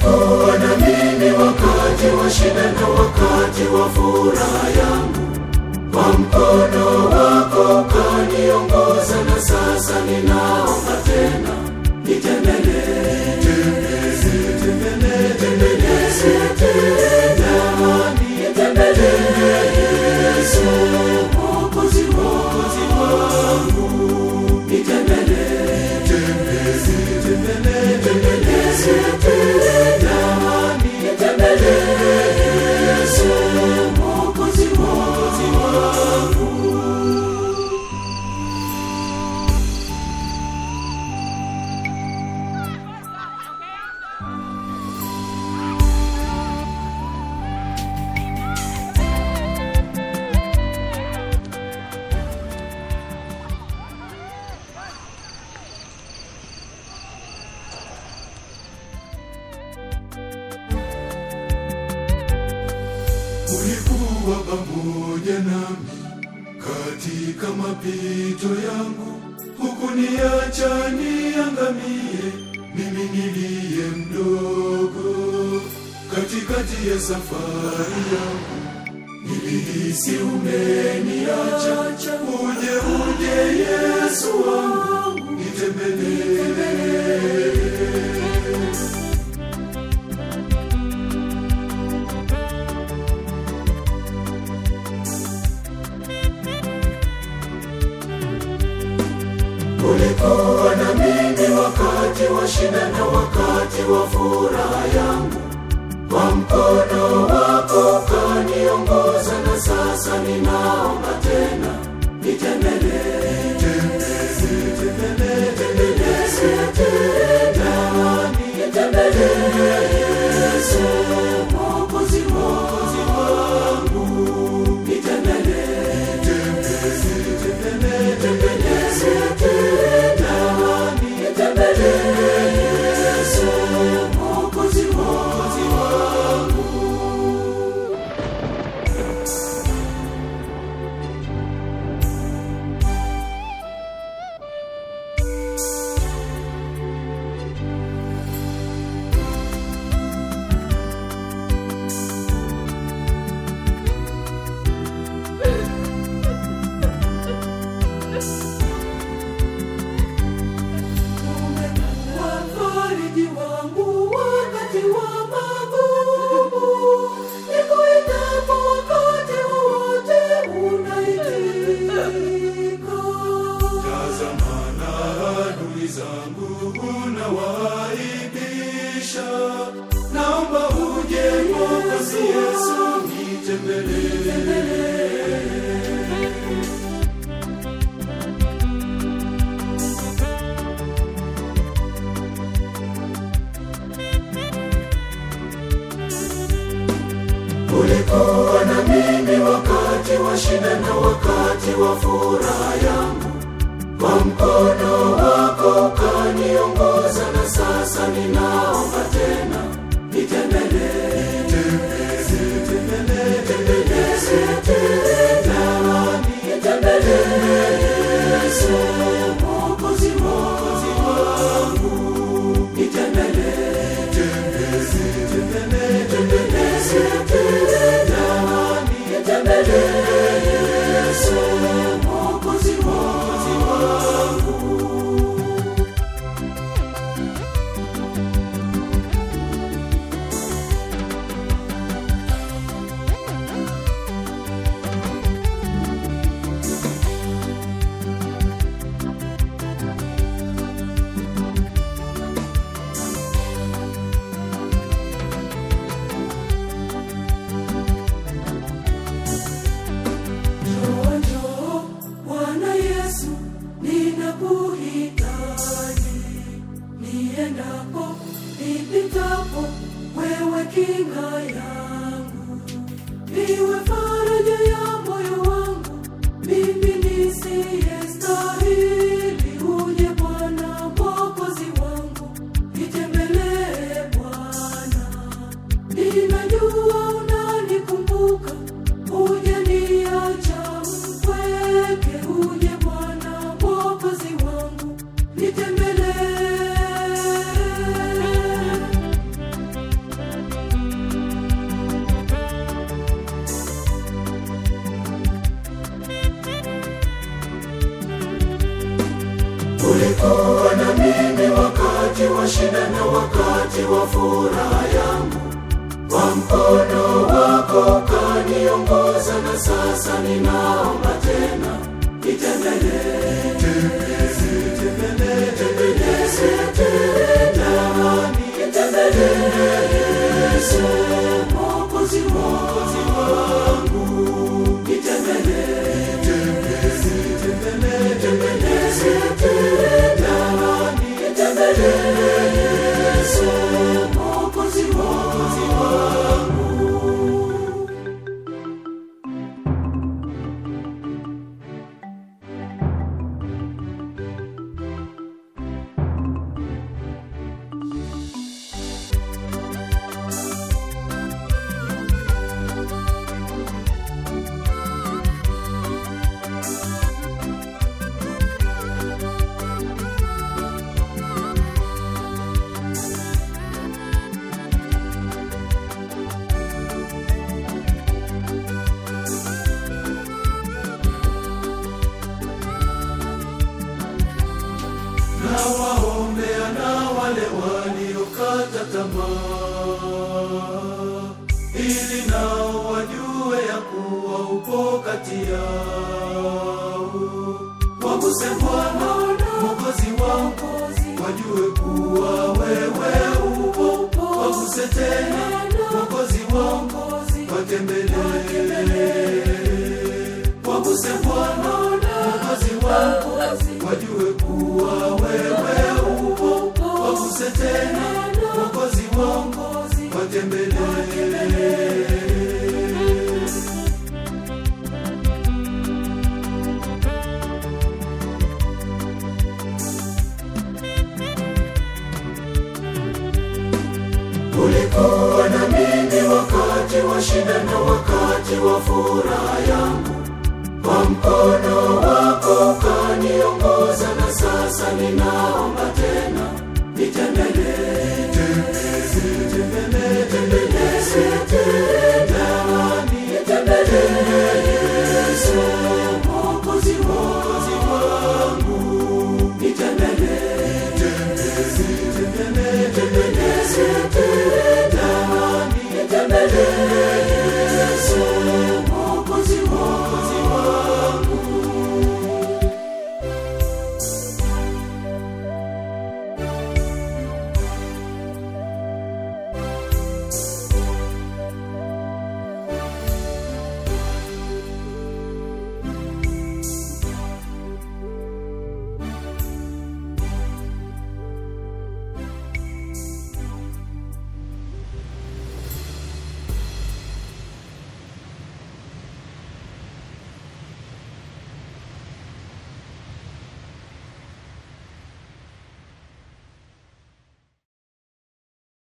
Ulikuwa na mimi wakati wa shida na wakati wa furaha yangu. Kwa mkono wako ukaniongoza, na sasa ninaomba tena, nitembelee tena, nitembelee Yesu Mwokozi wangu, nitembelee tena, nitembelee Yesu Mwokozi wangu. Ulikuwa pamoja nami katika mapito yangu, hukuniacha niangamie, mimi niliye mdogo. Katikati ya safari yangu nilihisi umeniacha, uje Yesu wangu, nitembelee. Ulikuwa na mimi wakati wa shida na wakati wa furaha yangu. Kwa mkono wako ukaniongoza, na sasa ninaomba tena, nitembelee tena, nitembelee Yesu Mwokozi wangu, nitembelee tena, nitembelee Yesu Mwokozi wangu. Naomba uje Mwokozi Yesu, nitembelee. Ulikuwa na mimi wakati wa shida na wakati wa furaha yangu. Kwa mkono wako ukaniongoza, na sasa ninaomba tena, nitembelee tena, nitembelee Yesu Mwokozi wangu, nitembelee tena, nitembelee Yesu Mwokozi wangu. ukaniongoza na sasa ninaomba tena. Nitembelee, Yesu Mwokozi wangu. Nitembelee, Yesu Mwokozi wangu. Nawaombea na wale waliokata tamaa, ili nao wajue ya kuwa upo kati yao. Waguse Bwana Mwokozi wangu, wajue kuwa wewe upo. Waguse tena Mwokozi wangu, watembelee. Waguse Bwana Mwokozi wangu, wajue kuwa wewe upo. Waguse tena Mwokozi wangu, watembelee. Ulikuwa na mimi wakati wa shida na wakati wa furaha yangu. Kwa mkono wako ukaniongoza na sasa ninaomba